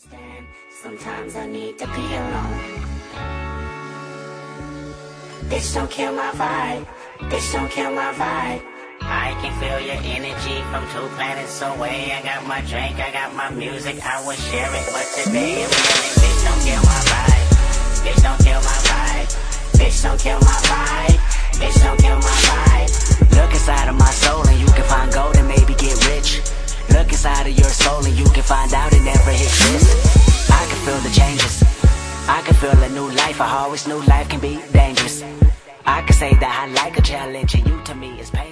understand. Sometimes I need to be alone. Bitch, don't kill my vibe. Bitch, don't kill my vibe. I can feel your energy from 2 planets away. I got my drink, I got my music, I would share it, but today I'm feeling. Bitch, don't kill my vibe. Bitch, don't kill my vibe. Bitch, don't kill my vibe. Bitch, don't kill my vibe. Look inside of my soul and you can find gold and maybe get rich. Look inside of your soul and you can find out it never exists. I can feel the changes. I can feel a new life. I always knew life can be dangerous. I can say that I like a challenge and you to me is pain.